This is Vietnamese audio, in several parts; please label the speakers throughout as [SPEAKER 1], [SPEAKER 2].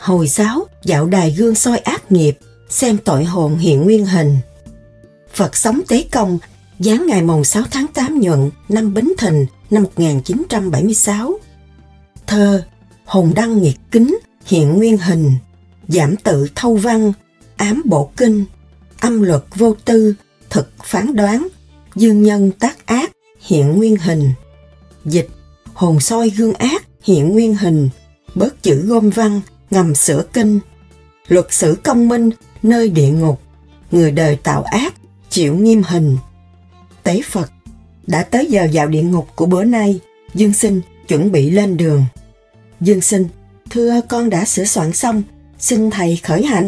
[SPEAKER 1] Hồi giáo dạo đài gương soi ác nghiệp, xem tội hồn hiện nguyên hình. Phật sống Tế Công, giáng ngày mồng 6 tháng 8 Nhuận năm Bính Thìn năm 1976. Thơ hồn đăng nghiệt kính hiện nguyên hình, giảm tự thâu văn, ám bộ kinh, âm luật vô tư, thực phán đoán, dương nhân tác ác hiện nguyên hình. Dịch hồn soi gương ác hiện nguyên hình, bớt chữ gom văn, ngầm sửa kinh. Luật xử công minh nơi địa ngục, người đời tạo ác chịu nghiêm hình. Tế Phật, đã tới giờ vào địa ngục của bữa nay, Dương Sinh chuẩn bị lên đường. Dương Sinh, thưa con đã sửa soạn xong, xin thầy khởi hành.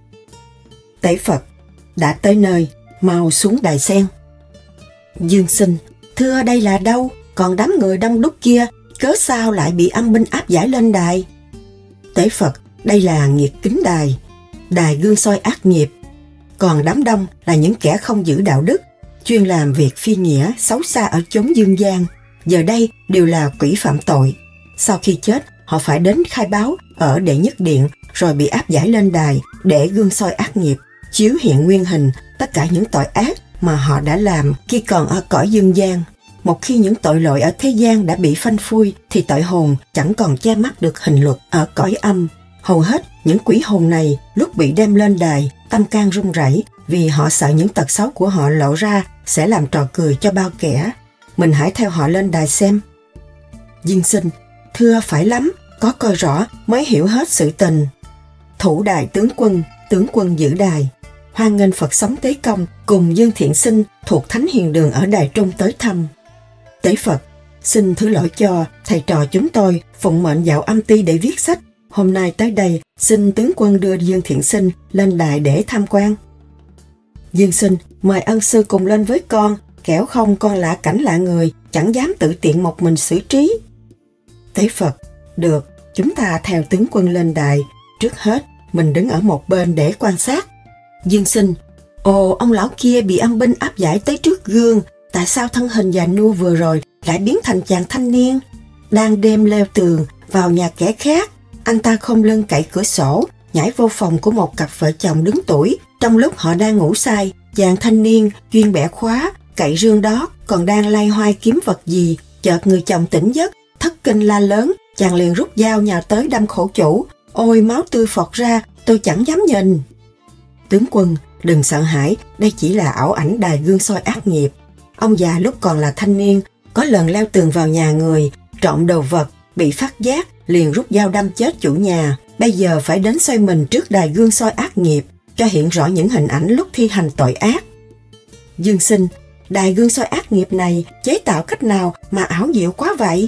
[SPEAKER 1] Tế Phật, đã tới nơi, mau xuống đài sen. Dương Sinh, thưa đây là đâu? Còn đám người đông đúc kia, cớ sao lại bị âm binh áp giải lên đài? Tế Phật, đây là nghiệt kính đài, đài gương soi ác nghiệp. Còn đám đông là những kẻ không giữ đạo đức, chuyên làm việc phi nghĩa, xấu xa ở chốn dương gian. Giờ đây đều là quỷ phạm tội. Sau khi chết, họ phải đến khai báo ở đệ nhất điện, rồi bị áp giải lên đài để gương soi ác nghiệp, chiếu hiện nguyên hình tất cả những tội ác mà họ đã làm khi còn ở cõi dương gian. Một khi những tội lỗi ở thế gian đã bị phanh phui, thì tội hồn chẳng còn che mắt được hình luật ở cõi âm. Hầu hết những quỷ hồn này lúc bị đem lên đài, tâm can run rẩy vì họ sợ những tật xấu của họ lộ ra sẽ làm trò cười cho bao kẻ. Mình hãy theo họ lên đài xem. Dương Sinh, thưa phải lắm, có coi rõ mới hiểu hết sự tình. Thủ đài tướng quân giữ đài. Hoan nghênh Phật sống Tế Công cùng Dương Thiện Sinh thuộc Thánh Hiền Đường ở đài trung tới thăm. Tế Phật, xin thứ lỗi cho thầy trò chúng tôi phụng mệnh vào âm ty để viết sách. Hôm nay tới đây, xin tướng quân đưa Dương Thiện Sinh lên đài để tham quan. Dương Sinh, mời ân sư cùng lên với con, kẻo không con lạ cảnh lạ người, chẳng dám tự tiện một mình xử trí. Tế Phật, được, chúng ta theo tướng quân lên đài. Trước hết, mình đứng ở một bên để quan sát. Dương Sinh, ồ, ông lão kia bị âm binh áp giải tới trước gương. Tại sao thân hình già nua vừa rồi lại biến thành chàng thanh niên? Đang đêm leo tường vào nhà kẻ khác, anh ta không lưng cậy cửa sổ, nhảy vô phòng của một cặp vợ chồng đứng tuổi. Trong lúc họ đang ngủ say, chàng thanh niên chuyên bẻ khóa, cậy rương đó còn đang lay hoay kiếm vật gì. Chợt người chồng tỉnh giấc, thất kinh la lớn, chàng liền rút dao nhào tới đâm khổ chủ. Ôi, máu tươi phọt ra, tôi chẳng dám nhìn. Tướng quân, đừng sợ hãi, đây chỉ là ảo ảnh đài gương soi ác nghiệp. Ông già lúc còn là thanh niên, có lần leo tường vào nhà người, trộm đồ vật, bị phát giác, liền rút dao đâm chết chủ nhà. Bây giờ phải đến xoay mình trước đài gương soi ác nghiệp, cho hiện rõ những hình ảnh lúc thi hành tội ác. Dương Sinh, đài gương soi ác nghiệp này chế tạo cách nào mà ảo diệu quá vậy?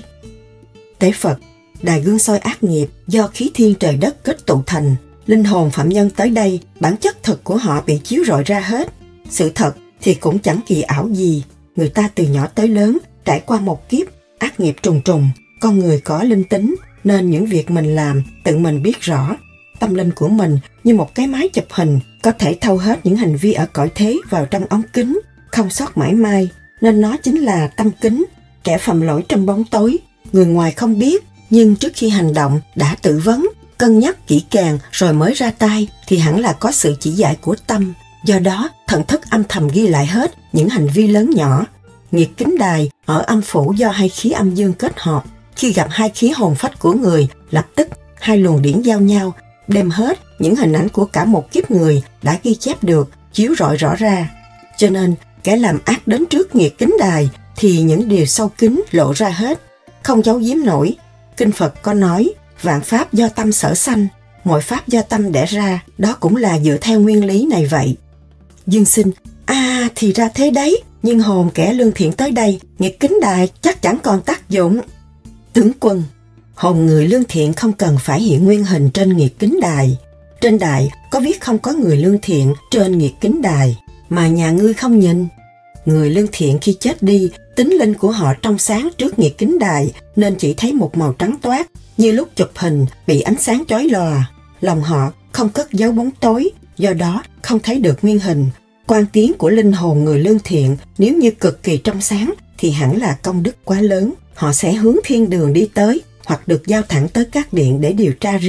[SPEAKER 1] Tế Phật, đài gương soi ác nghiệp do khí thiên trời đất kết tụ thành. Linh hồn phạm nhân tới đây, bản chất thực của họ bị chiếu rọi ra hết. Sự thật thì cũng chẳng kỳ ảo gì. Người ta từ nhỏ tới lớn, trải qua một kiếp, ác nghiệp trùng trùng. Con người có linh tính, nên những việc mình làm tự mình biết rõ. Tâm linh của mình như một cái máy chụp hình, có thể thâu hết những hành vi ở cõi thế vào trong ống kính, không sót mãi may. Nên nó chính là tâm kính, kẻ phạm lỗi trong bóng tối. Người ngoài không biết, nhưng trước khi hành động đã tự vấn, cân nhắc kỹ càng rồi mới ra tay, thì hẳn là có sự chỉ dạy của tâm. Do đó, thần thức âm thầm ghi lại hết những hành vi lớn nhỏ. Nghiệt kính đài ở âm phủ do hai khí âm dương kết hợp. Khi gặp hai khí hồn phách của người, lập tức hai luồng điển giao nhau, đem hết những hình ảnh của cả một kiếp người đã ghi chép được, chiếu rọi rõ ra. Cho nên, kẻ làm ác đến trước nghiệt kính đài thì những điều sâu kín lộ ra hết, không giấu giếm nổi. Kinh Phật có nói, vạn pháp do tâm sở sanh, mọi pháp do tâm đẻ ra, đó cũng là dựa theo nguyên lý này vậy. Dương Sinh, thì ra thế đấy, nhưng hồn kẻ lương thiện tới đây, nghiệt kính đài chắc chẳng còn tác dụng. Tướng quân, hồn người lương thiện không cần phải hiện nguyên hình trên nghiệt kính đài. Trên đài có viết không có người lương thiện trên nghiệt kính đài, mà nhà ngươi không nhìn. Người lương thiện khi chết đi, tính linh của họ trong sáng trước nghiệt kính đài, nên chỉ thấy một màu trắng toát, như lúc chụp hình bị ánh sáng chói lòa. Lòng họ không cất giấu bóng tối, do đó không thấy được nguyên hình. Quan tiến của linh hồn người lương thiện nếu như cực kỳ trong sáng thì hẳn là công đức quá lớn. Họ sẽ hướng thiên đường đi tới, hoặc được giao thẳng tới các điện để điều tra riêng,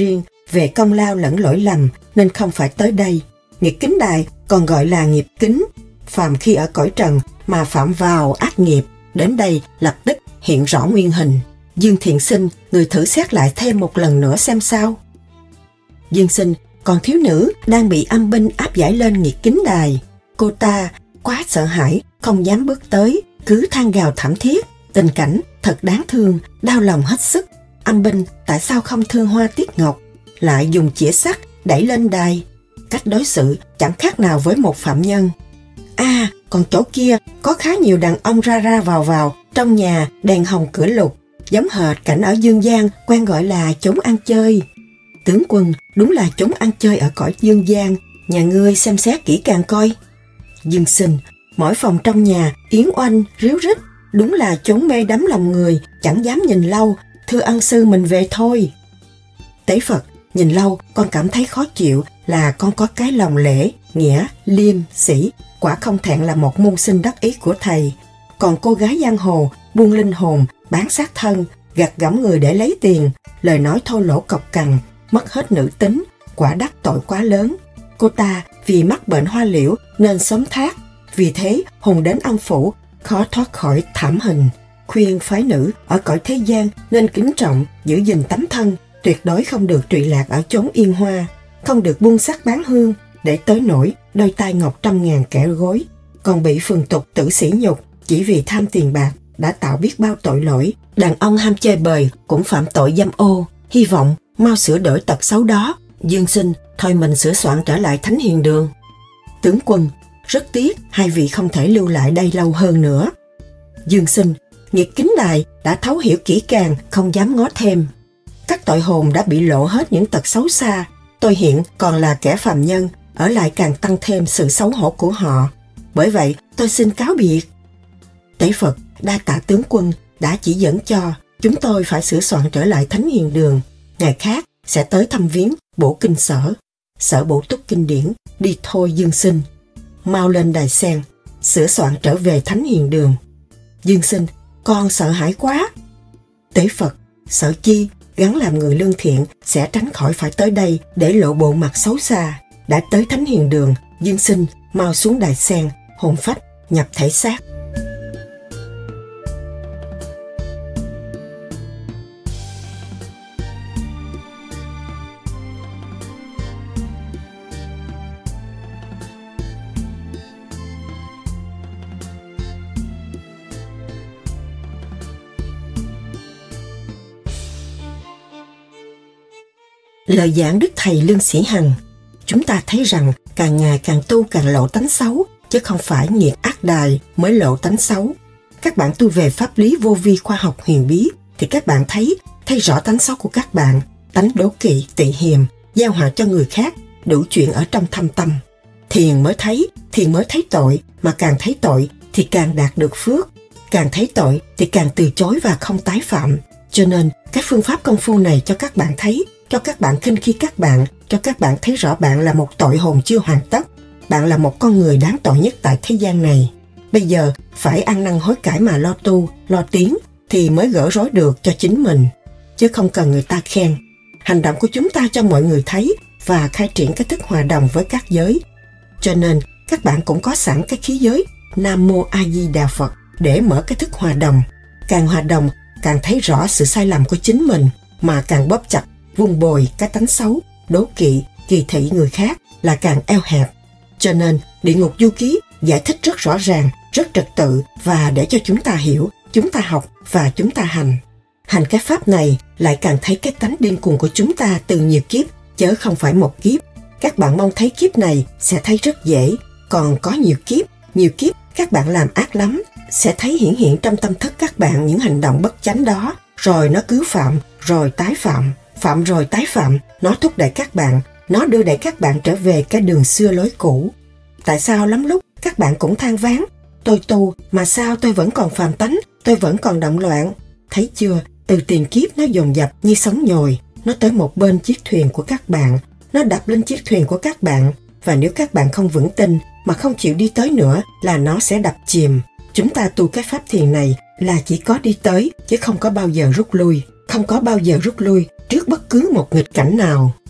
[SPEAKER 1] về công lao lẫn lỗi lầm nên không phải tới đây. Nghiệt kính đài còn gọi là nghiệp kính. Phàm khi ở cõi trần mà phạm vào ác nghiệp, đến đây lập tức hiện rõ nguyên hình. Dương Thiện Sinh, người thử xét lại thêm một lần nữa xem sao. Dương Sinh, còn thiếu nữ đang bị âm binh áp giải lên nghiệt kính đài. Cô ta quá sợ hãi, không dám bước tới, cứ than gào thảm thiết. Tình cảnh thật đáng thương, đau lòng hết sức. Âm binh tại sao không thương Hoa Tiết Ngọc, lại dùng chĩa sắt đẩy lên đài? Cách đối xử chẳng khác nào với một phạm nhân. Còn chỗ kia có khá nhiều đàn ông ra ra vào vào, trong nhà đèn hồng cửa lục, giống hệt cảnh ở dương gian quen gọi là chốn ăn chơi. Tướng quân, đúng là chốn ăn chơi ở cõi dương gian, nhà ngươi xem xét kỹ càng coi. Dương Sinh, mỗi phòng trong nhà yến oanh ríu rít, đúng là chốn mê đắm lòng người, chẳng dám nhìn lâu, thưa ân sư mình về thôi. Tế Phật, nhìn lâu con cảm thấy khó chịu là con có cái lòng lễ, nghĩa, liêm, sĩ, quả không thẹn là một môn sinh đắc ý của thầy. Còn cô gái giang hồ, buôn linh hồn, bán xác thân, gạt gẫm người để lấy tiền, lời nói thô lỗ cộc cằn, mất hết nữ tính, quả đắc tội quá lớn. Cô ta vì mắc bệnh hoa liễu nên sớm thác, vì thế hùng đến âm phủ, khó thoát khỏi thảm hình. Khuyên phái nữ ở cõi thế gian nên kính trọng, giữ gìn tấm thân, tuyệt đối không được trụy lạc ở chốn yên hoa, không được buôn sắc bán hương, để tới nỗi đôi tai ngọc 100.000 kẻ gối, còn bị phường tục tử sỉ nhục chỉ vì tham tiền bạc, đã tạo biết bao tội lỗi. Đàn ông ham chơi bời cũng phạm tội dâm ô, hy vọng mau sửa đổi tật xấu đó. Dương Sinh, thôi mình sửa soạn trở lại Thánh Hiền Đường. Tướng quân, rất tiếc hai vị không thể lưu lại đây lâu hơn nữa. Dương Sinh, nghiệt kính đài đã thấu hiểu kỹ càng, không dám ngó thêm. Các tội hồn đã bị lộ hết những tật xấu xa, tôi hiện còn là kẻ phàm nhân, ở lại càng tăng thêm sự xấu hổ của họ. Bởi vậy tôi xin cáo biệt. Tế Phật, đa tạ tướng quân đã chỉ dẫn cho chúng tôi phải sửa soạn trở lại Thánh Hiền Đường. Ngày khác sẽ tới thăm viếng bổ kinh sở bổ túc kinh điển. Đi thôi Dương Sinh, mau lên đài sen, sửa soạn trở về Thánh Hiền Đường. Dương Sinh, con sợ hãi quá. Tế Phật, sợ chi, gắng làm người lương thiện sẽ tránh khỏi phải tới đây để lộ bộ mặt xấu xa. Đã tới Thánh Hiền Đường, Dương Sinh mau xuống đài sen, hồn phách nhập thể xác. Lời giảng Đức Thầy Lương Sĩ Hằng, chúng ta thấy rằng càng ngày càng tu càng lộ tánh xấu, chứ không phải nghiệt ác đài mới lộ tánh xấu. Các bạn tu về pháp lý vô vi khoa học huyền bí thì các bạn thấy rõ tánh xấu của các bạn, tánh đố kỵ, tị hiềm, gieo họa cho người khác, đủ chuyện ở trong thâm tâm. Thiền mới thấy tội, mà càng thấy tội thì càng đạt được phước, càng thấy tội thì càng từ chối và không tái phạm. Cho nên các phương pháp công phu này cho các bạn thấy, cho các bạn khinh khi các bạn, cho các bạn thấy rõ bạn là một tội hồn chưa hoàn tất, bạn là một con người đáng tội nhất tại thế gian này. Bây giờ phải ăn năn hối cải mà lo tu, lo tiến thì mới gỡ rối được cho chính mình, chứ không cần người ta khen. Hành động của chúng ta cho mọi người thấy và khai triển cái thức hòa đồng với các giới. Cho nên các bạn cũng có sẵn cái khí giới Nam Mô A Di Đà Phật để mở cái thức hòa đồng. Càng hòa đồng càng thấy rõ sự sai lầm của chính mình, mà càng bóp chặt vun bồi cái tánh xấu, đố kỵ, kỳ thị người khác là càng eo hẹp. Cho nên Địa Ngục Du Ký giải thích rất rõ ràng, rất trật tự, và để cho chúng ta hiểu, chúng ta học và chúng ta hành. Hành cái pháp này lại càng thấy cái tánh điên cuồng của chúng ta từ nhiều kiếp, chớ không phải một kiếp. Các bạn mong thấy kiếp này sẽ thấy rất dễ, còn có nhiều kiếp các bạn làm ác lắm, sẽ thấy hiển hiện trong tâm thức các bạn những hành động bất chánh đó, rồi nó cứ phạm, rồi tái phạm, phạm rồi tái phạm, nó thúc đẩy các bạn, nó đưa đẩy các bạn trở về cái đường xưa lối cũ. Tại sao lắm lúc các bạn cũng than ván, tôi tu mà sao tôi vẫn còn phàm tánh, tôi vẫn còn động loạn. Thấy chưa, từ tiền kiếp nó dồn dập như sóng nhồi, nó tới một bên chiếc thuyền của các bạn, nó đập lên chiếc thuyền của các bạn, và nếu các bạn không vững tin mà không chịu đi tới nữa là nó sẽ đập chìm. Chúng ta tu cái pháp thiền này là chỉ có đi tới, chứ không có bao giờ rút lui, không có bao giờ rút lui trước bất cứ một nghịch cảnh nào.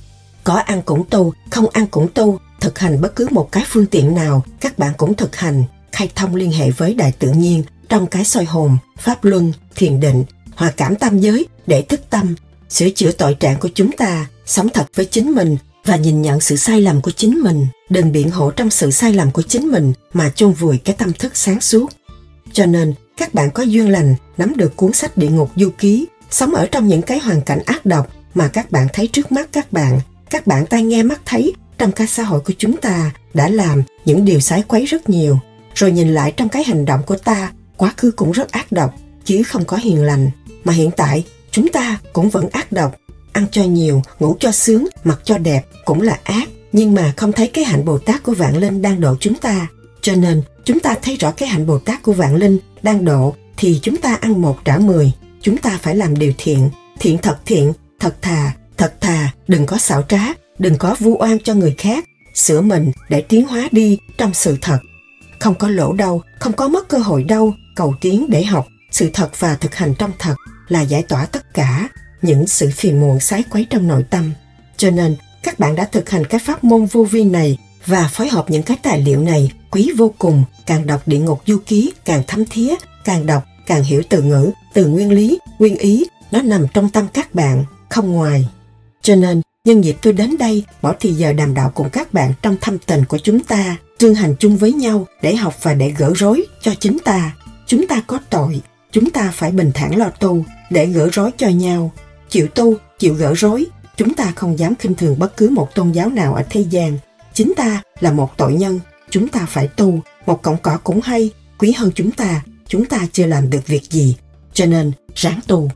[SPEAKER 1] Có ăn cũng tu, không ăn cũng tu, thực hành bất cứ một cái phương tiện nào, các bạn cũng thực hành, khai thông liên hệ với đại tự nhiên trong cái soi hồn, pháp luân, thiền định, hòa cảm tam giới để thức tâm, sửa chữa tội trạng của chúng ta, sống thật với chính mình và nhìn nhận sự sai lầm của chính mình, đừng biện hộ trong sự sai lầm của chính mình mà chôn vùi cái tâm thức sáng suốt. Cho nên, các bạn có duyên lành nắm được cuốn sách Địa Ngục Du Ký, sống ở trong những cái hoàn cảnh ác độc mà các bạn thấy trước mắt các bạn tai nghe mắt thấy trong cái xã hội của chúng ta đã làm những điều sái quấy rất nhiều. Rồi nhìn lại trong cái hành động của ta, quá khứ cũng rất ác độc, chứ không có hiền lành. Mà hiện tại, chúng ta cũng vẫn ác độc. Ăn cho nhiều, ngủ cho sướng, mặc cho đẹp cũng là ác. Nhưng mà không thấy cái hạnh Bồ Tát của Vạn Linh đang độ chúng ta. Cho nên, chúng ta thấy rõ cái hạnh Bồ Tát của Vạn Linh đang độ thì chúng ta ăn 1 trả 10. Chúng ta phải làm điều thiện, thiện, thật thà, đừng có xảo trá, đừng có vu oan cho người khác, sửa mình để tiến hóa đi trong sự thật. Không có lỗ đâu, không có mất cơ hội đâu, cầu tiến để học sự thật và thực hành trong thật là giải tỏa tất cả những sự phiền muộn sái quấy trong nội tâm. Cho nên, các bạn đã thực hành cái pháp môn vô vi này và phối hợp những cái tài liệu này quý vô cùng. Càng đọc Địa Ngục Du Ký càng thấm thía, càng đọc càng hiểu từ ngữ, từ nguyên lý, nguyên ý, nó nằm trong tâm các bạn, không ngoài. Cho nên, nhân dịp tôi đến đây, bỏ thì giờ đàm đạo cùng các bạn trong thâm tình của chúng ta, tương hành chung với nhau để học và để gỡ rối cho chính ta. Chúng ta có tội, chúng ta phải bình thản lo tu để gỡ rối cho nhau. Chịu tu, chịu gỡ rối, chúng ta không dám khinh thường bất cứ một tôn giáo nào ở thế gian. Chính ta là một tội nhân, chúng ta phải tu, một cọng cỏ cũng hay, quý hơn chúng ta chưa làm được việc gì, cho nên ráng tu.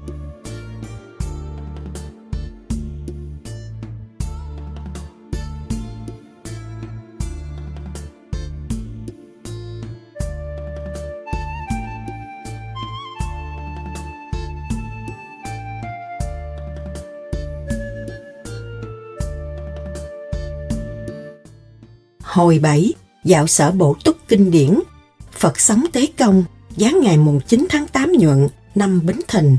[SPEAKER 1] Hồi 7. Dạo sở Bổ Túc kinh điển. Phật sống Tế Công, giáng ngày mùng 9 tháng 8 Nhuận, năm Bính Thìn,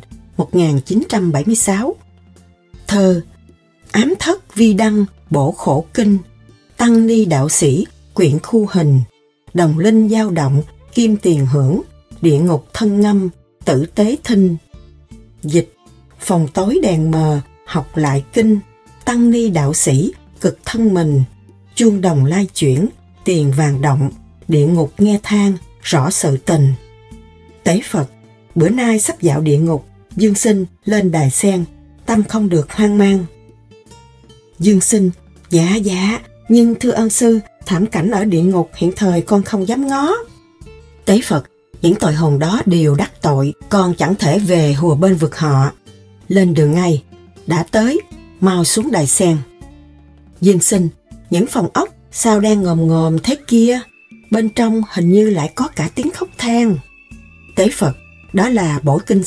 [SPEAKER 1] 1976. Thơ. Ám thất vi đăng, bổ khổ kinh, tăng ni đạo sĩ, quyện khu hình, đồng linh dao động, kim tiền hưởng, địa ngục thân ngâm, tử tế thinh. Dịch. Phòng tối đèn mờ, học lại kinh, tăng ni đạo sĩ, cực thân mình, chuông đồng lai chuyển, tiền vàng động, địa ngục nghe than, rõ sự tình. Tế Phật, bữa nay sắp dạo địa ngục, Dương Sinh lên đài sen, tâm không được hoang mang. Dương Sinh, dạ, nhưng thưa ân sư, thảm cảnh ở địa ngục hiện thời con không dám ngó. Tế Phật, những tội hồn đó đều đắc tội, con chẳng thể về hùa bên vực họ. Lên đường ngay, đã tới, mau xuống đài sen. Dương Sinh, những phòng ốc sao đang ngồm thế kia, bên trong hình như lại có cả tiếng khóc than. Tế Phật, đó là bổ kinh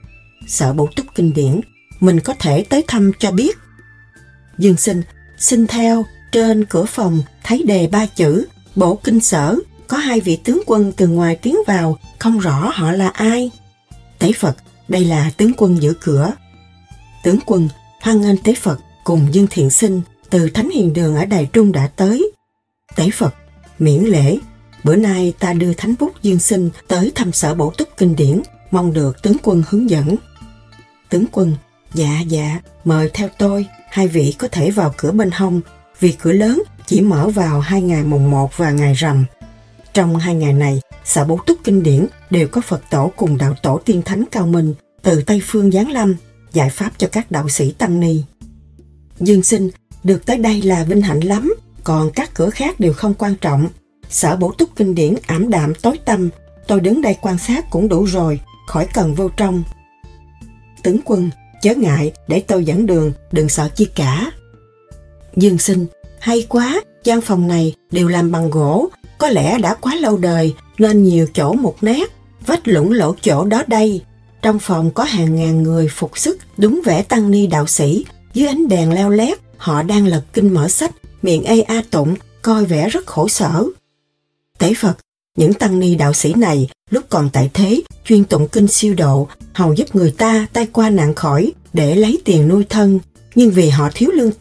[SPEAKER 1] sở Bổ Túc kinh điển, mình có thể tới thăm cho biết. Dương Sinh, xin theo, trên cửa phòng thấy đề 3 chữ bổ kinh sở, có 2 vị tướng quân từ ngoài tiến vào, không rõ họ là ai. Tế Phật, đây là tướng quân giữ cửa. Tướng quân hoan nghênh Tế Phật cùng Dương Thiện Sinh từ Thánh Hiền Đường ở Đài Trung đã tới. Tế Phật, miễn lễ, bữa nay ta đưa Thánh Bút Dương Sinh tới thăm sở Bổ Túc kinh điển, mong được tướng quân hướng dẫn. Tướng quân, dạ, mời theo tôi, 2 vị có thể vào cửa bên hông, vì cửa lớn chỉ mở vào 2 ngày mùng 1 và ngày rằm. Trong 2 ngày này, sở Bổ Túc kinh điển đều có Phật tổ cùng đạo tổ tiên thánh cao minh từ Tây Phương giáng lâm, giải pháp cho các đạo sĩ tăng ni. Dương Sinh, được tới đây là vinh hạnh lắm, còn các cửa khác đều không quan trọng. Sở Bổ Túc kinh điển ảm đạm tối tăm, tôi đứng đây quan sát cũng đủ rồi, khỏi cần vô trong. Tướng quân, chớ ngại, để tôi dẫn đường, đừng sợ chi cả. Dương Sinh, hay quá, gian phòng này đều làm bằng gỗ, có lẽ đã quá lâu đời nên nhiều chỗ mục nát, vách lũng lỗ chỗ đó đây. Trong phòng có hàng ngàn người phục sức đúng vẻ tăng ni đạo sĩ, dưới ánh đèn leo lét, họ đang lật kinh mở sách, miệng ê a tụng, coi vẻ rất khổ sở. Tế Phật, những tăng ni đạo sĩ này lúc còn tại thế chuyên tụng kinh siêu độ, hầu giúp người ta tai qua nạn khỏi để lấy tiền nuôi thân, nhưng vì họ thiếu lương tâm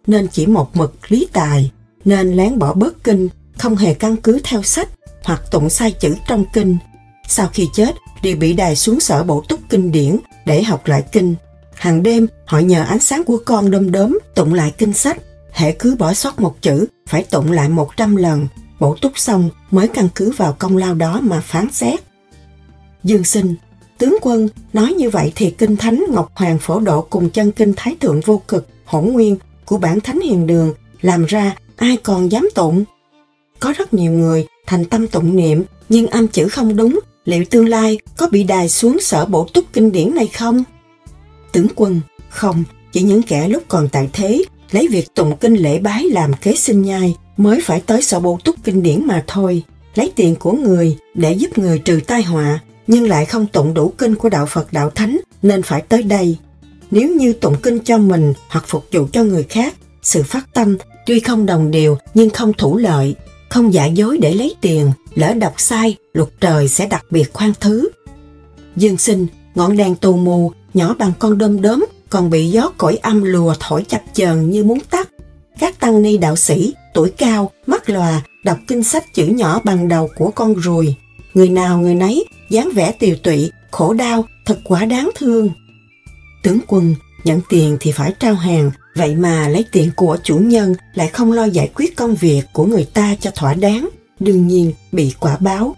[SPEAKER 1] nên chỉ một mực lý tài, nên lén bỏ bớt kinh, không hề căn cứ theo sách hoặc tụng sai chữ trong kinh. Sau khi chết, đều bị đày xuống sở bổ túc kinh điển để học lại kinh. Hàng đêm, họ nhờ ánh sáng của con đom đóm tụng lại kinh sách. Hễ cứ bỏ sót một chữ, phải tụng lại 100 lần. Bổ túc xong mới căn cứ vào công lao đó mà phán xét. Dương Sinh: tướng quân, nói như vậy thì kinh thánh Ngọc Hoàng Phổ Độ cùng chân kinh Thái Thượng Vô Cực Hỗn Nguyên của bản Thánh Hiền Đường làm ra ai còn dám tụng? Có rất nhiều người thành tâm tụng niệm nhưng âm chữ không đúng, liệu tương lai có bị đày xuống sở bổ túc kinh điển này không? Tướng quân: không, chỉ những kẻ lúc còn tại thế lấy việc tụng kinh lễ bái làm kế sinh nhai mới phải tới sở bổ túc kinh điển mà thôi. Lấy tiền của người để giúp người trừ tai họa, nhưng lại không tụng đủ kinh của đạo Phật đạo Thánh nên phải tới đây. Nếu như tụng kinh cho mình hoặc phục vụ cho người khác, sự phát tâm tuy không đồng đều nhưng không thủ lợi, không giả dối để lấy tiền, lỡ đọc sai, luật trời sẽ đặc biệt khoan thứ. Dương Sinh: ngọn đèn tù mù nhỏ bằng con đom đóm còn bị gió cõi âm lùa thổi chập chờn như muốn tắt. Các tăng ni đạo sĩ tuổi cao, mắt lòa đọc kinh sách chữ nhỏ bằng đầu của con ruồi. Người nào người nấy dáng vẻ tiều tụy, khổ đau, thật quá đáng thương. Tướng quân: nhận tiền thì phải trao hàng, vậy mà lấy tiền của chủ nhân lại không lo giải quyết công việc của người ta cho thỏa đáng, đương nhiên bị quả báo.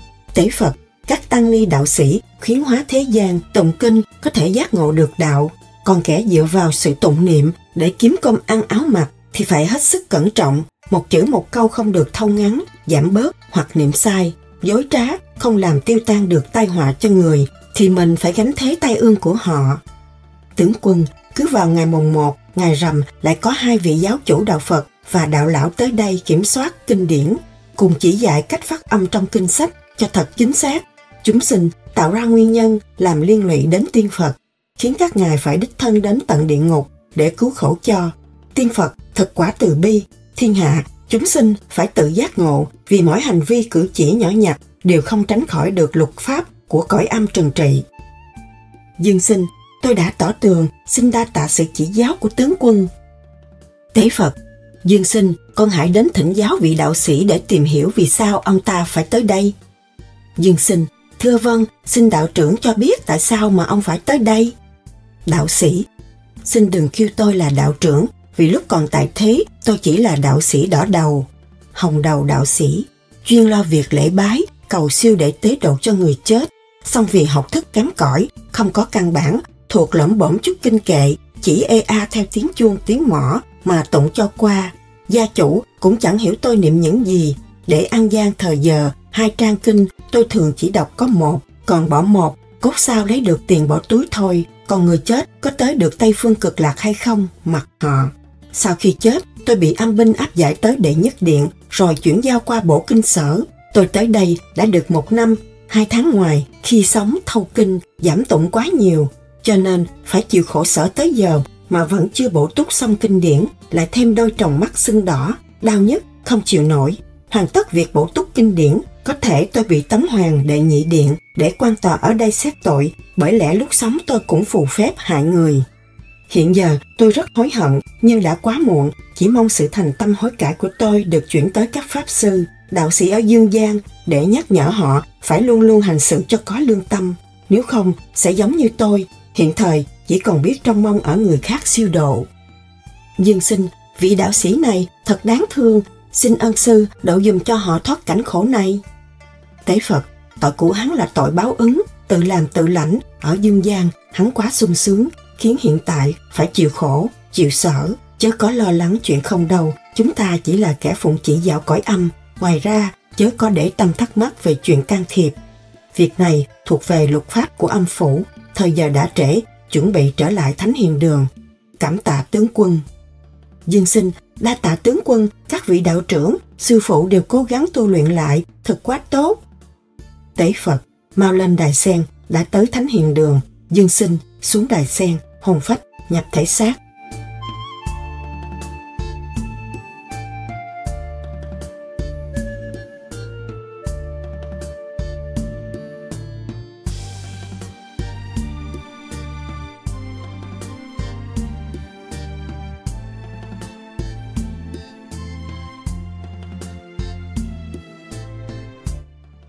[SPEAKER 1] Tế Phật: các tăng ni đạo sĩ khuyến hóa thế gian tụng kinh có thể giác ngộ được đạo, còn kẻ dựa vào sự tụng niệm để kiếm cơm ăn áo mặc thì phải hết sức cẩn trọng, một chữ một câu không được thâu ngắn, giảm bớt hoặc niệm sai, dối trá không làm tiêu tan được tai họa cho người thì mình phải gánh thế tai ương của họ. Tướng quân: cứ vào ngày mùng 1, ngày rằm lại có 2 vị giáo chủ đạo Phật và đạo lão tới đây kiểm soát kinh điển, cùng chỉ dạy cách phát âm trong kinh sách cho thật chính xác. Chúng sinh tạo ra nguyên nhân làm liên lụy đến tiên Phật, khiến các ngài phải đích thân đến tận địa ngục để cứu khổ cho. Tiên Phật thật quả từ bi, thiên hạ chúng sinh phải tự giác ngộ, vì mỗi hành vi cử chỉ nhỏ nhặt đều không tránh khỏi được luật pháp của cõi âm trừng trị. Dương Sinh: tôi đã tỏ tường, xin đa tạ sự chỉ giáo của tướng quân. Tế Phật: Dương Sinh, con hãy đến thỉnh giáo vị đạo sĩ để tìm hiểu vì sao ông ta phải tới đây. Dương Sinh: thưa vâng, xin đạo trưởng cho biết tại sao mà ông phải tới đây. Đạo sĩ: xin đừng kêu tôi là đạo trưởng, vì lúc còn tại thế tôi chỉ là đạo sĩ đỏ đầu, hồng đầu đạo sĩ, chuyên lo việc lễ bái, cầu siêu để tế độ cho người chết. Xong vì học thức kém cỏi, không có căn bản, thuộc lẩm bẩm chút kinh kệ, chỉ ê a theo tiếng chuông tiếng mõ mà tụng cho qua. Gia chủ cũng chẳng hiểu tôi niệm những gì. Để ăn gian thời giờ, 2 trang kinh tôi thường chỉ đọc có 1, còn bỏ 1, cốt sao lấy được tiền bỏ túi thôi. Còn người chết có tới được Tây Phương Cực Lạc hay không, mặc họ. Sau khi chết, tôi bị âm binh áp giải tới Đệ Nhất Điện, rồi chuyển giao qua Bổ Kinh Sở. Tôi tới đây đã được 1 năm, 2 tháng ngoài, khi sống thâu kinh, giảm tụng quá nhiều, cho nên phải chịu khổ sở tới giờ mà vẫn chưa bổ túc xong kinh điển, lại thêm đôi tròng mắt sưng đỏ, đau nhức, không chịu nổi. Hoàn tất việc bổ túc kinh điển, có thể tôi bị Tống Hoàng Đệ Nhị Điện để quan tòa ở đây xét tội, bởi lẽ lúc sống tôi cũng phù phép hại người. Hiện giờ tôi rất hối hận, nhưng đã quá muộn, chỉ mong sự thành tâm hối cải của tôi được chuyển tới các pháp sư, đạo sĩ ở dương gian để nhắc nhở họ phải luôn luôn hành sự cho có lương tâm, nếu không sẽ giống như tôi, hiện thời chỉ còn biết trông mong ở người khác siêu độ. Dương Sinh: vị đạo sĩ này thật đáng thương, xin ân sư độ dùm cho họ thoát cảnh khổ này. Tế Phật: tội của hắn là tội báo ứng, tự làm tự lãnh, ở dương gian hắn quá sung sướng, khiến hiện tại phải chịu khổ, chịu sở, chớ có lo lắng chuyện không đâu, chúng ta chỉ là kẻ phụng chỉ dạo cõi âm, ngoài ra chớ có để tâm thắc mắc về chuyện can thiệp. Việc này thuộc về luật pháp của âm phủ, thời giờ đã trễ, chuẩn bị trở lại Thánh Hiền Đường. Cảm tạ tướng quân. Dương Sinh: đa tạ tướng quân, các vị đạo trưởng, sư phụ đều cố gắng tu luyện lại, thật quá tốt. Tế Phật: mau lên đài sen, đã tới Thánh Hiền Đường. Dương Sinh xuống đài sen, hồn phách nhập thể xác.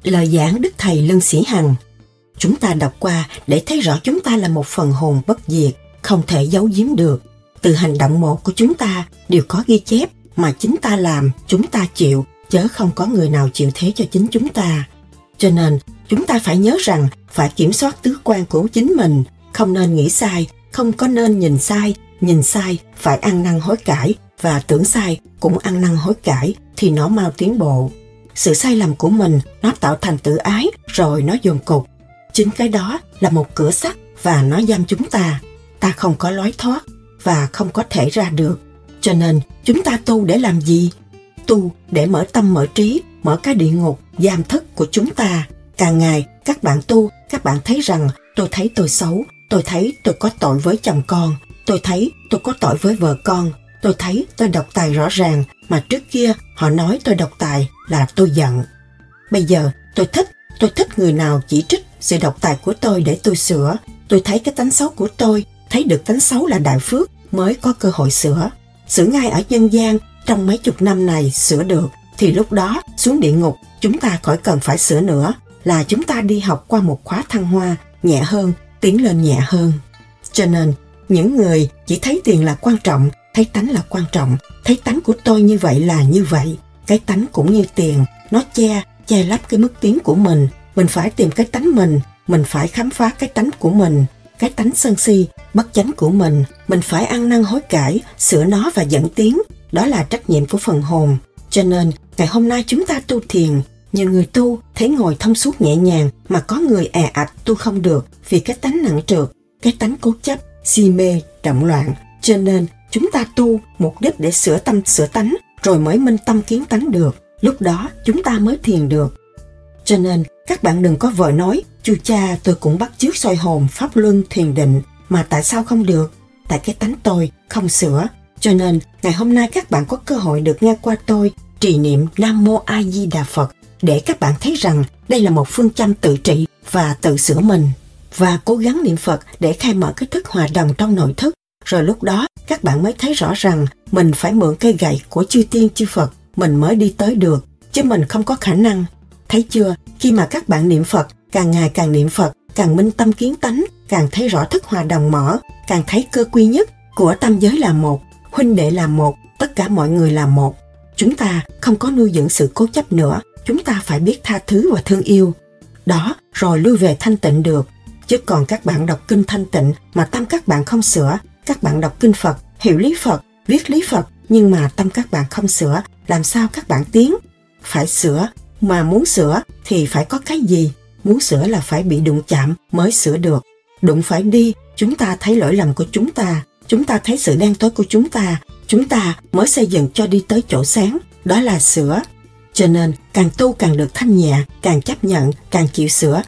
[SPEAKER 1] Lời giảng Đức Thầy Lân Sĩ Hằng. Chúng ta đọc qua để thấy rõ chúng ta là một phần hồn bất diệt, không thể giấu giếm được. Từ hành động một của chúng ta đều có ghi chép, mà chính ta làm, chúng ta chịu, chớ không có người nào chịu thế cho chính chúng ta. Cho nên, chúng ta phải nhớ rằng phải kiểm soát tứ quan của chính mình, không nên nghĩ sai, không có nên nhìn sai phải ăn năn hối cải, và tưởng sai cũng ăn năn hối cải thì nó mau tiến bộ. Sự sai lầm của mình nó tạo thành tự ái, rồi nó dồn cục. Chính cái đó là một cửa sắt và nó giam chúng ta. Ta không có lối thoát và không có thể ra được. Cho nên chúng ta tu để làm gì? Tu để mở tâm mở trí, mở cái địa ngục giam thức của chúng ta. Càng ngày các bạn tu, các bạn thấy rằng tôi thấy tôi xấu, tôi thấy tôi có tội với chồng con, tôi thấy tôi có tội với vợ con, tôi thấy tôi độc tài rõ ràng mà trước kia họ nói tôi độc tài là tôi giận. Bây giờ tôi thích người nào chỉ trích sự độc tài của tôi để tôi sửa. Tôi thấy cái tánh xấu của tôi, thấy được tánh xấu là đại phước mới có cơ hội sửa. Sửa ngay ở nhân gian trong mấy chục năm này sửa được thì lúc đó xuống địa ngục chúng ta khỏi cần phải sửa nữa, là chúng ta đi học qua một khóa thăng hoa nhẹ hơn, tiến lên nhẹ hơn. Cho nên những người chỉ thấy tiền là quan trọng, thấy tánh là quan trọng, thấy tánh của tôi như vậy là như vậy, cái tánh cũng như tiền, nó che lấp cái mức tiến của mình. Mình phải tìm cái tánh mình phải khám phá cái tánh của mình, cái tánh sân si, bất chánh của mình phải ăn năn hối cải, sửa nó và dẫn tiến. Đó là trách nhiệm của phần hồn. Cho nên, ngày hôm nay chúng ta tu thiền, nhiều người tu thấy ngồi thông suốt nhẹ nhàng, mà có người ạch tu không được vì cái tánh nặng trược, cái tánh cố chấp, si mê, động loạn. Cho nên, chúng ta tu mục đích để sửa tâm sửa tánh, rồi mới minh tâm kiến tánh được. Lúc đó chúng ta mới thiền được. Cho nên các bạn đừng có vội nói, chu cha tôi cũng bắt chước soi hồn, pháp luân, thiền định, mà tại sao không được? Tại cái tánh tôi không sửa. Cho nên ngày hôm nay các bạn có cơ hội được nghe qua tôi trì niệm Nam Mô A Di Đà Phật, để các bạn thấy rằng đây là một phương châm tự trị và tự sửa mình. Và cố gắng niệm Phật để khai mở cái thức hòa đồng trong nội thức. Rồi lúc đó các bạn mới thấy rõ rằng mình phải mượn cây gậy của chư tiên chư Phật mình mới đi tới được, chứ mình không có khả năng. Thấy chưa, khi mà các bạn niệm Phật, càng ngày càng niệm Phật, càng minh tâm kiến tánh, càng thấy rõ thức hòa đồng mở, càng thấy cơ quy nhất của tam giới là một, huynh đệ là một, tất cả mọi người là một. Chúng ta không có nuôi dưỡng sự cố chấp nữa, chúng ta phải biết tha thứ và thương yêu. Đó, rồi lui về thanh tịnh được. Chứ còn các bạn đọc kinh thanh tịnh mà tâm các bạn không sửa, các bạn đọc kinh Phật, hiểu lý Phật, viết lý Phật, nhưng mà tâm các bạn không sửa, làm sao các bạn tiến? Phải sửa, mà muốn sửa thì phải có cái gì? Muốn sửa là phải bị đụng chạm mới sửa được. Đụng phải đi, chúng ta thấy lỗi lầm của chúng ta thấy sự đen tối của chúng ta mới xây dựng cho đi tới chỗ sáng, đó là sửa. Cho nên càng tu càng được thanh nhẹ, càng chấp nhận, càng chịu sửa.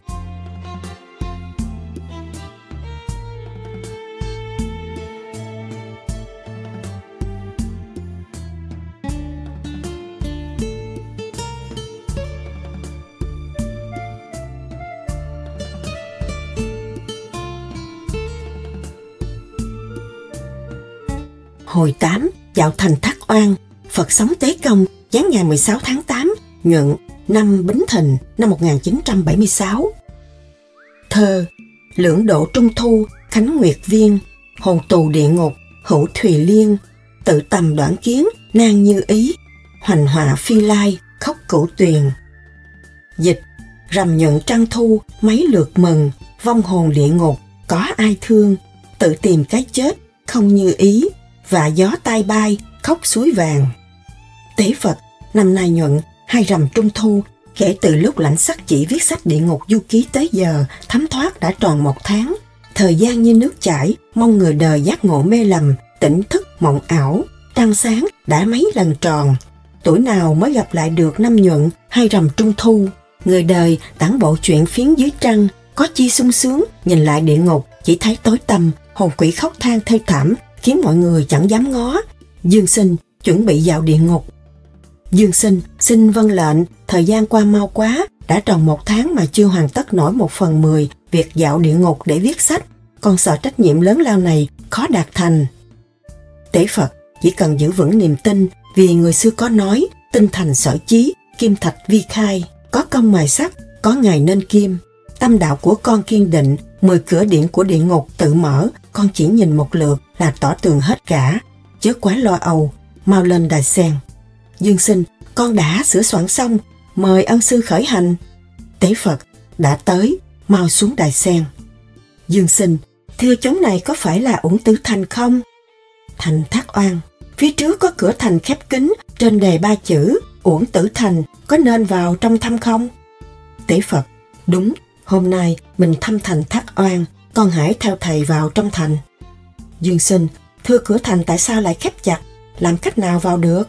[SPEAKER 1] Hồi 8, dạo thành Thác Oan, Phật sống Tế Công, giáng ngày 16 tháng 8, nhuận năm Bính Thìn năm 1976. Thơ: Lưỡng độ trung thu, Khánh Nguyệt Viên, hồn tù địa ngục, hữu Thùy Liên, tự tầm đoạn kiến, nan như ý, hoành họa phi lai, khóc cửu tuyền. Dịch: Rằm nhuận trăng thu, mấy lượt mừng, vong hồn địa ngục, có ai thương, tự tìm cái chết, không như ý, và gió tai bay, khóc suối vàng. Tế Phật, năm nay nhuận 2 rằm trung thu, kể từ lúc lãnh sắc chỉ viết sách Địa Ngục Du Ký tới giờ, thấm thoát đã tròn 1 tháng. Thời gian như nước chảy, mong người đời giác ngộ mê lầm, tỉnh thức mộng ảo. Trăng sáng đã mấy lần tròn, tuổi nào mới gặp lại được năm nhuận 2 rằm trung thu. Người đời tản bộ chuyện phiến dưới trăng, có chi sung sướng, nhìn lại địa ngục chỉ thấy tối tăm, hồn quỷ khóc than thê thảm, khiến mọi người chẳng dám ngó. Dương Sinh chuẩn bị vào địa ngục. Dương Sinh xin vâng lệnh, thời gian qua mau quá, đã tròn 1 tháng mà chưa hoàn tất nổi 1/10 việc dạo địa ngục để viết sách. Con sợ trách nhiệm lớn lao này khó đạt thành. Tế Phật chỉ cần giữ vững niềm tin, vì người xưa có nói, tinh thành sở chí, kim thạch vi khai, có công mài sắt, có ngài nên kim. Tâm đạo của con kiên định, 10 cửa điện của địa ngục tự mở, con chỉ nhìn một lượt là tỏ tường hết cả. Chớ quá lo âu, mau lên đài sen. Dương Sinh, con đã sửa soạn xong, mời ân sư khởi hành. Tế Phật, đã tới, mau xuống đài sen. Dương Sinh, thưa chốn này có phải là Uổng Tử Thành không? Thành Thác Oan, phía trước có cửa thành khép kín, trên đề 3 chữ Uổng Tử Thành, có nên vào trong thăm không? Tế Phật, đúng, hôm nay mình thăm thành Thác Oan, con hãy theo thầy vào trong thành. Dương Sinh, thưa cửa thành tại sao lại khép chặt, làm cách nào vào được?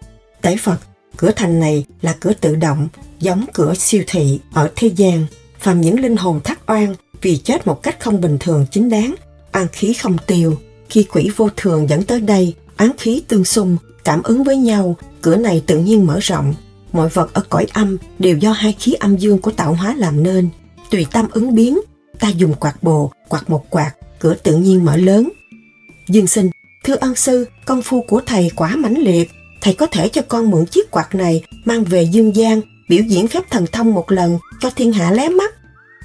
[SPEAKER 1] Tế Phật, cửa thành này là cửa tự động, giống cửa siêu thị ở thế gian. Phàm những linh hồn thác oan vì chết một cách không bình thường chính đáng, oan khí không tiêu. Khi quỷ vô thường dẫn tới đây, oán khí tương xung, cảm ứng với nhau, cửa này tự nhiên mở rộng. Mọi vật ở cõi âm đều do hai khí âm dương của tạo hóa làm nên. Tùy tâm ứng biến, ta dùng quạt bồ, quạt một quạt, cửa tự nhiên mở lớn. Dương Sinh, thưa ân sư, công phu của thầy quá mãnh liệt. Thầy có thể cho con mượn chiếc quạt này mang về dương gian, biểu diễn phép thần thông một lần cho thiên hạ lé mắt.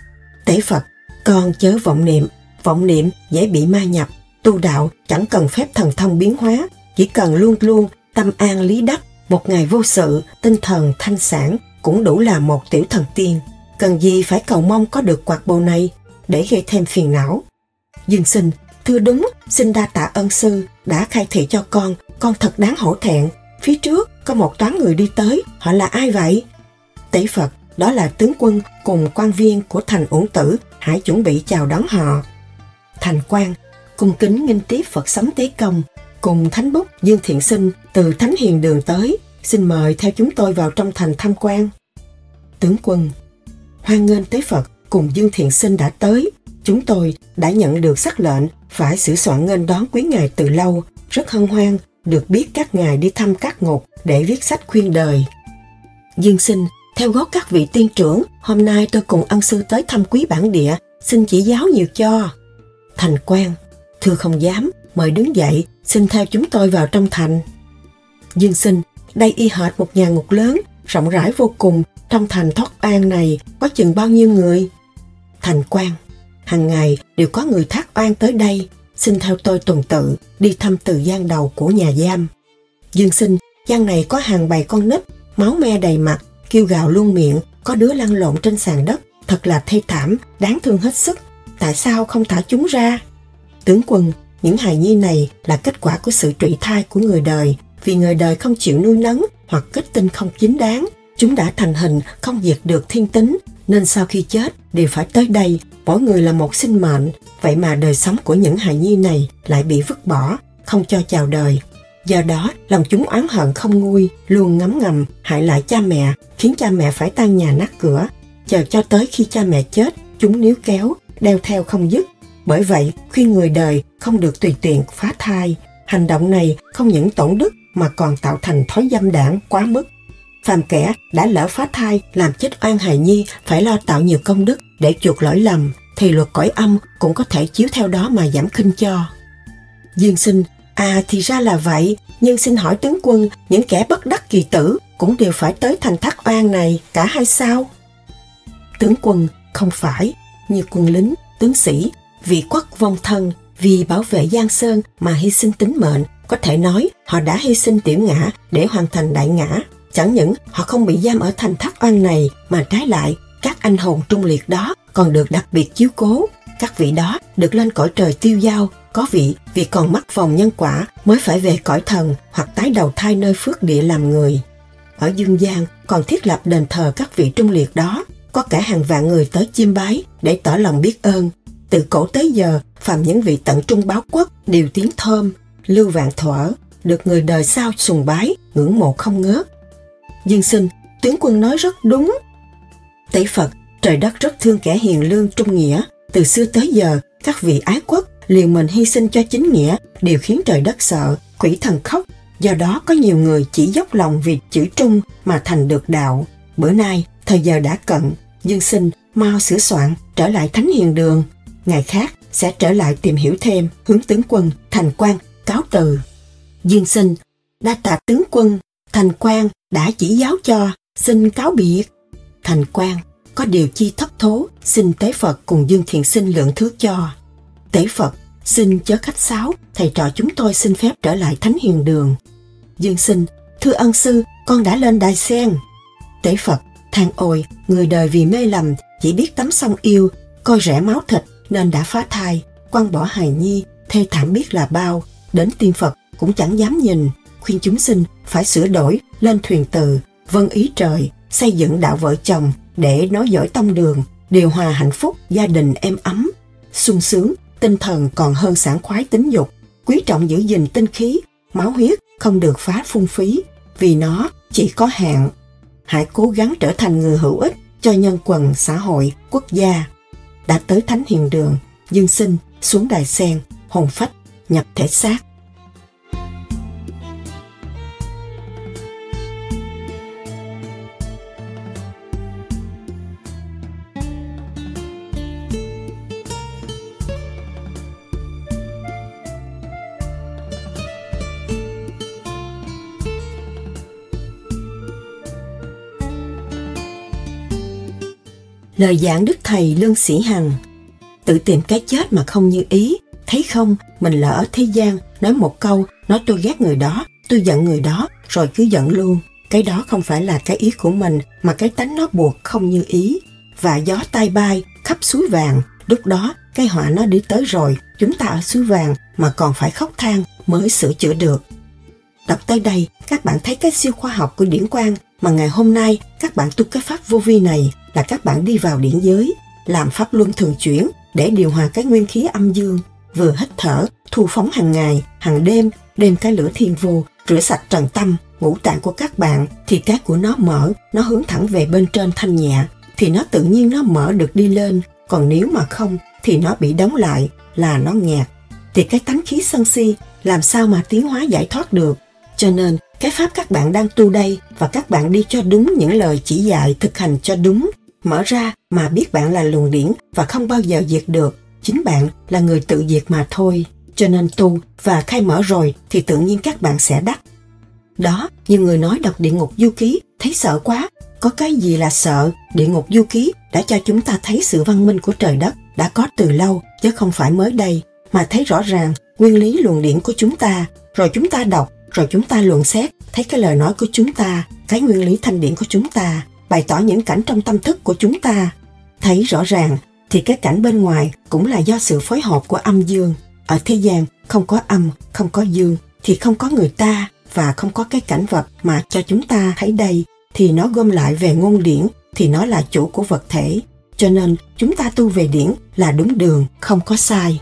[SPEAKER 1] Tế Phật, con chớ vọng niệm dễ bị ma nhập. Tu đạo chẳng cần phép thần thông biến hóa, chỉ cần luôn luôn tâm an lý đắc, một ngày vô sự, tinh thần thanh sản cũng đủ là một tiểu thần tiên. Cần gì phải cầu mong có được quạt bồ này để gây thêm phiền não. Dương Sinh, thưa đúng, xin đa tạ ân sư đã khai thị cho con thật đáng hổ thẹn. Phía trước có một toán người đi tới, họ là ai vậy? Tế Phật, đó là tướng quân cùng quan viên của thành Uổng Tử, hãy chuẩn bị chào đón họ. Thành Quan cung kính nghênh tiếp Phật sống Tế Công cùng Thánh Bút Dương Thiện Sinh từ Thánh Hiền Đường tới, xin mời theo chúng tôi vào trong thành tham quan. Tướng quân, hoan nghênh Tế Phật cùng Dương Thiện Sinh đã tới. Chúng tôi đã nhận được sắc lệnh phải sửa soạn nghênh đón quý ngài từ lâu, rất hân hoan được biết các ngài đi thăm các ngục để viết sách khuyên đời. Dương Sinh, theo gót các vị tiên trưởng, hôm nay tôi cùng ân sư tới thăm quý bản địa, xin chỉ giáo nhiều cho. Thành Quan, thưa không dám, mời đứng dậy, xin theo chúng tôi vào trong thành. Dương Sinh, đây y hệt một nhà ngục lớn, rộng rãi vô cùng, trong thành Thoát Oan này có chừng bao nhiêu người? Thành Quan, hàng ngày đều có người thác oan tới đây, xin theo tôi tuần tự đi thăm từ gian đầu của nhà giam. Dương Sinh, gian này có hàng bầy con nít, máu me đầy mặt, kêu gào luôn miệng, có đứa lăn lộn trên sàn đất, thật là thê thảm, đáng thương hết sức. Tại sao không thả chúng ra? Tướng quân, những hài nhi này là kết quả của sự trụy thai của người đời, vì người đời không chịu nuôi nấng hoặc kết tinh không chính đáng. Chúng đã thành hình không diệt được thiên tính, nên sau khi chết đều phải tới đây, mỗi người là một sinh mệnh. Vậy mà đời sống của những hài nhi này lại bị vứt bỏ, không cho chào đời. Do đó lòng chúng oán hận không nguôi, luôn ngấm ngầm hại lại cha mẹ, khiến cha mẹ phải tan nhà nát cửa. Chờ cho tới khi cha mẹ chết, chúng níu kéo, đeo theo không dứt. Bởi vậy khuyên người đời không được tùy tiện phá thai. Hành động này không những tổn đức mà còn tạo thành thói dâm đảng quá mức. Phàm kẻ đã lỡ phá thai làm chết oan hài nhi phải lo tạo nhiều công đức để chuộc lỗi lầm, thì luật cõi âm cũng có thể chiếu theo đó mà giảm khinh cho. Dương Sinh, thì ra là vậy, nhưng xin hỏi tướng quân, những kẻ bất đắc kỳ tử cũng đều phải tới thành Thác Oan này cả hay sao? Tướng quân, không phải, như quân lính, tướng sĩ, vì quốc vong thân, vì bảo vệ Giang Sơn mà hy sinh tính mệnh, có thể nói họ đã hy sinh tiểu ngã để hoàn thành đại ngã. Chẳng những họ không bị giam ở thành Thác Oan này, mà trái lại, các anh hồn trung liệt đó còn được đặc biệt chiếu cố. Các vị đó được lên cõi trời tiêu dao, có vị vì còn mắc vòng nhân quả mới phải về cõi thần hoặc tái đầu thai nơi phước địa làm người. Ở dương gian còn thiết lập đền thờ các vị trung liệt đó, có cả hàng vạn người tới chiêm bái để tỏ lòng biết ơn. Từ cổ tới giờ, phàm những vị tận trung báo quốc đều tiếng thơm, lưu vạn thuở, được người đời sau sùng bái, ngưỡng mộ không ngớt. Dương Sinh, tướng quân nói rất đúng. Tế Phật, trời đất rất thương kẻ hiền lương trung nghĩa. Từ xưa tới giờ, các vị ái quốc liều mình hy sinh cho chính nghĩa đều khiến trời đất sợ, quỷ thần khóc. Do đó có nhiều người chỉ dốc lòng vì chữ trung mà thành được đạo. Bữa nay, thời giờ đã cận, Dương Sinh mau sửa soạn trở lại Thánh Hiền Đường. Ngày khác sẽ trở lại tìm hiểu thêm. Hướng tướng quân, Thành Quan cáo từ. Dương Sinh, đa tạ tướng quân, Thành Quan đã chỉ giáo cho, xin cáo biệt. Thành Quan, có điều chi thất thố, xin Tế Phật cùng Dương Thiện Sinh lượng thứ cho. Tế Phật, xin chớ khách sáo, thầy trò chúng tôi xin phép trở lại Thánh Hiền Đường. Dương Sinh, thưa ân sư, con đã lên đài sen. Tế Phật, than ôi, người đời vì mê lầm, chỉ biết tắm sông yêu, coi rẻ máu thịt nên đã phá thai, quăng bỏ hài nhi, thê thảm biết là bao, đến tiên Phật cũng chẳng dám nhìn, khuyên chúng sinh phải sửa đổi, lên thuyền từ, vâng ý trời, xây dựng đạo vợ chồng để nối dõi tông đường, điều hòa hạnh phúc, gia đình êm ấm, sung sướng, tinh thần còn hơn sảng khoái tính dục, quý trọng giữ gìn tinh khí, máu huyết không được phá phung phí, vì nó chỉ có hạn. Hãy cố gắng trở thành người hữu ích cho nhân quần, xã hội, quốc gia. Đã tới Thánh Hiền Đường, Dương Sinh xuống đài sen, hồn phách nhập thể xác. Lời giảng Đức Thầy Lương Sĩ Hằng. Tự tìm cái chết mà không như ý, thấy không, mình lỡ ở thế gian, nói một câu, nói tôi ghét người đó, tôi giận người đó, rồi cứ giận luôn. Cái đó không phải là cái ý của mình, mà cái tánh nó buộc không như ý. Và gió tai bay, khắp suối vàng, lúc đó cái họa nó đi tới rồi, chúng ta ở suối vàng mà còn phải khóc than mới sửa chữa được. Đọc tới đây, các bạn thấy cái siêu khoa học của điển quang mà ngày hôm nay các bạn tu cái pháp vô vi này là các bạn đi vào điển giới, làm pháp luân thường chuyển để điều hòa cái nguyên khí âm dương, vừa hít thở, thu phóng hàng ngày, hàng đêm, đem cái lửa thiên vô, rửa sạch trần tâm, ngũ tạng của các bạn, thì cái của nó mở, nó hướng thẳng về bên trên thanh nhẹ, thì nó tự nhiên nó mở được đi lên, còn nếu mà không thì nó bị đóng lại, là nó nghẹt. Thì cái tánh khí sân si làm sao mà tiến hóa giải thoát được. Cho nên cái pháp các bạn đang tu đây và các bạn đi cho đúng những lời chỉ dạy, thực hành cho đúng, mở ra mà biết bạn là luồng điển và không bao giờ diệt được, chính bạn là người tự diệt mà thôi. Cho nên tu và khai mở rồi thì tự nhiên các bạn sẽ đắc. Đó, nhiều người nói đọc Địa Ngục Du Ký thấy sợ quá. Có cái gì là sợ? Địa Ngục Du Ký đã cho chúng ta thấy sự văn minh của trời đất đã có từ lâu, chứ không phải mới đây, mà thấy rõ ràng nguyên lý luồng điển của chúng ta, rồi chúng ta đọc, rồi chúng ta luận xét, thấy cái lời nói của chúng ta, cái nguyên lý thanh điển của chúng ta, bày tỏ những cảnh trong tâm thức của chúng ta. Thấy rõ ràng thì cái cảnh bên ngoài cũng là do sự phối hợp của âm dương. Ở thế gian không có âm, không có dương thì không có người ta, và không có cái cảnh vật mà cho chúng ta thấy đây, thì nó gom lại về ngôn điển, thì nó là chủ của vật thể. Cho nên chúng ta tu về điển là đúng đường, không có sai.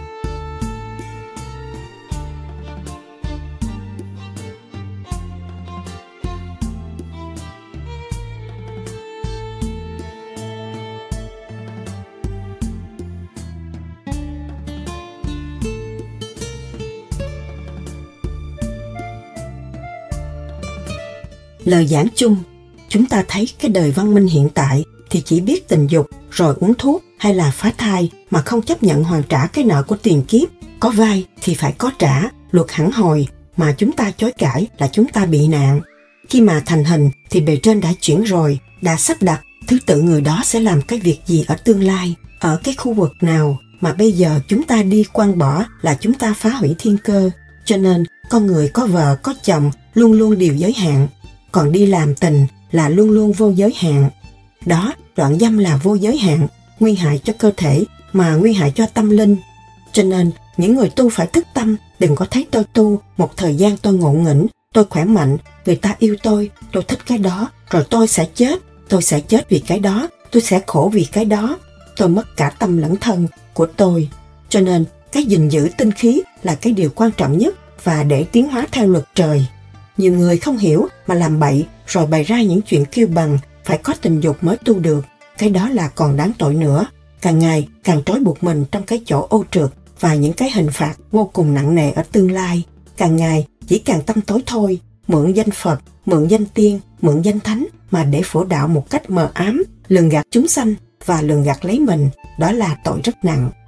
[SPEAKER 1] Lời giảng chung, chúng ta thấy cái đời văn minh hiện tại thì chỉ biết tình dục rồi uống thuốc hay là phá thai mà không chấp nhận hoàn trả cái nợ của tiền kiếp. Có vay thì phải có trả, luật hẳn hồi, mà chúng ta chối cãi là chúng ta bị nạn. Khi mà thành hình thì bề trên đã chuyển rồi, đã sắp đặt thứ tự người đó sẽ làm cái việc gì ở tương lai, ở cái khu vực nào, mà bây giờ chúng ta đi quăng bỏ là chúng ta phá hủy thiên cơ. Cho nên con người có vợ có chồng luôn luôn điều giới hạn, còn đi làm tình là luôn luôn vô giới hạn. Đó, loạn dâm là vô giới hạn, nguy hại cho cơ thể mà nguy hại cho tâm linh. Cho nên những người tu phải thức tâm, đừng có thấy tôi tu một thời gian tôi ngộ nghĩnh, tôi khỏe mạnh, người ta yêu tôi thích cái đó, rồi tôi sẽ chết vì cái đó, tôi sẽ khổ vì cái đó, tôi mất cả tâm lẫn thân của tôi. Cho nên cái gìn giữ tinh khí là cái điều quan trọng nhất, và để tiến hóa theo luật trời. Nhiều người không hiểu mà làm bậy, rồi bày ra những chuyện kêu bằng phải có tình dục mới tu được. Cái đó là còn đáng tội nữa. Càng ngày càng trói buộc mình trong cái chỗ ô trượt và những cái hình phạt vô cùng nặng nề ở tương lai. Càng ngày chỉ càng tăm tối thôi. Mượn danh Phật, mượn danh Tiên, mượn danh Thánh mà để phổ đạo một cách mờ ám, lường gạt chúng sanh và lường gạt lấy mình. Đó là tội rất nặng.